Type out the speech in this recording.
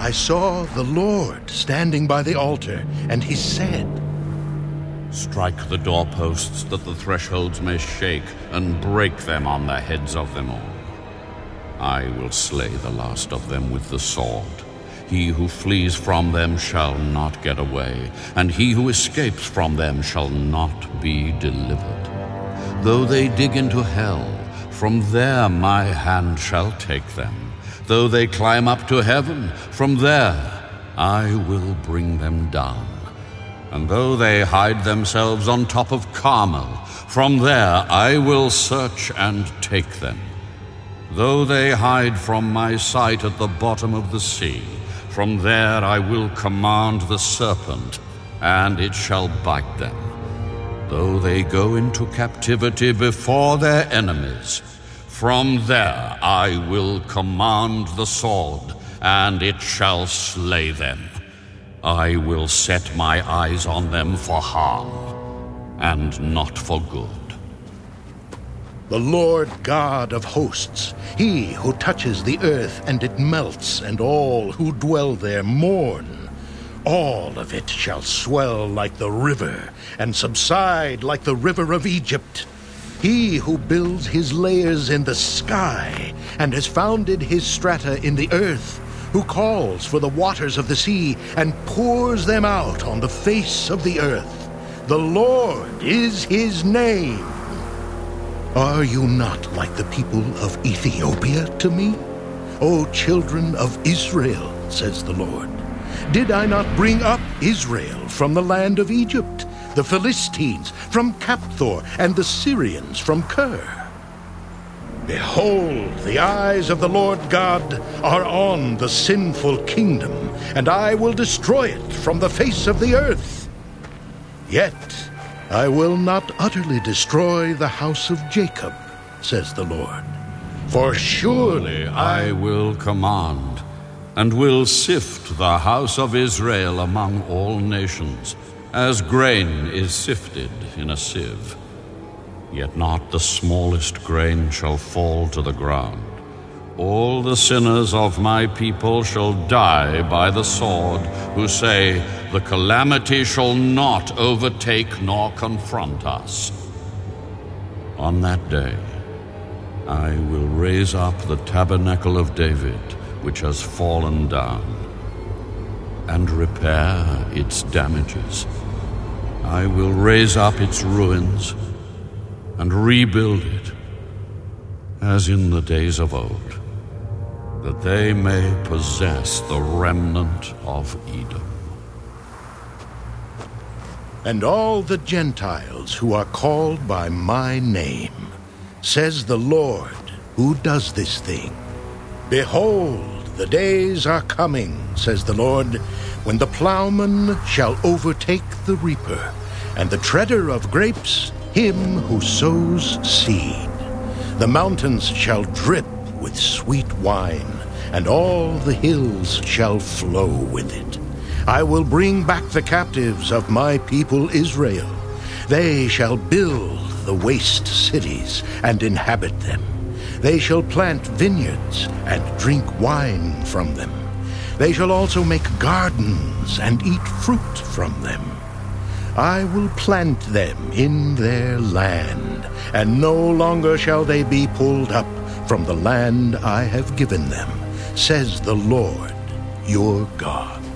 I saw the Lord standing by the altar, and he said, Strike the doorposts that the thresholds may shake, and break them on the heads of them all. I will slay the last of them with the sword. He who flees from them shall not get away, and he who escapes from them shall not be delivered. Though they dig into hell, from there my hand shall take them. Though they climb up to heaven, from there I will bring them down. And though they hide themselves on top of Carmel, from there I will search and take them. Though they hide from my sight at the bottom of the sea, from there I will command the serpent, and it shall bite them. Though they go into captivity before their enemies, from there I will command the sword, and it shall slay them. I will set my eyes on them for harm, and not for good. The Lord God of hosts, he who touches the earth and it melts, and all who dwell there mourn. All of it shall swell like the river, and subside like the river of Egypt. He who builds his layers in the sky, and has founded his strata in the earth, who calls for the waters of the sea, and pours them out on the face of the earth. The Lord is his name. Are you not like the people of Ethiopia to me? O children of Israel, says the Lord. Did I not bring up Israel from the land of Egypt, the Philistines from Capthor, and the Syrians from Kir? Behold, the eyes of the Lord God are on the sinful kingdom, and I will destroy it from the face of the earth. Yet I will not utterly destroy the house of Jacob, says the Lord. For surely I will command, and will sift the house of Israel among all nations, as grain is sifted in a sieve. Yet not the smallest grain shall fall to the ground. All the sinners of my people shall die by the sword, who say, the calamity shall not overtake nor confront us. On that day I will raise up the tabernacle of David, which has fallen down, and repair its damages. I will raise up its ruins, and rebuild it, as in the days of old, that they may possess the remnant of Edom. And all the Gentiles who are called by my name, says the Lord, who does this thing. Behold, the days are coming, says the Lord, when the plowman shall overtake the reaper, and the treader of grapes him who sows seed. The mountains shall drip with sweet wine, and all the hills shall flow with it. I will bring back the captives of my people Israel. They shall build the waste cities and inhabit them. They shall plant vineyards and drink wine from them. They shall also make gardens and eat fruit from them. I will plant them in their land, and no longer shall they be pulled up from the land I have given them, says the Lord your God.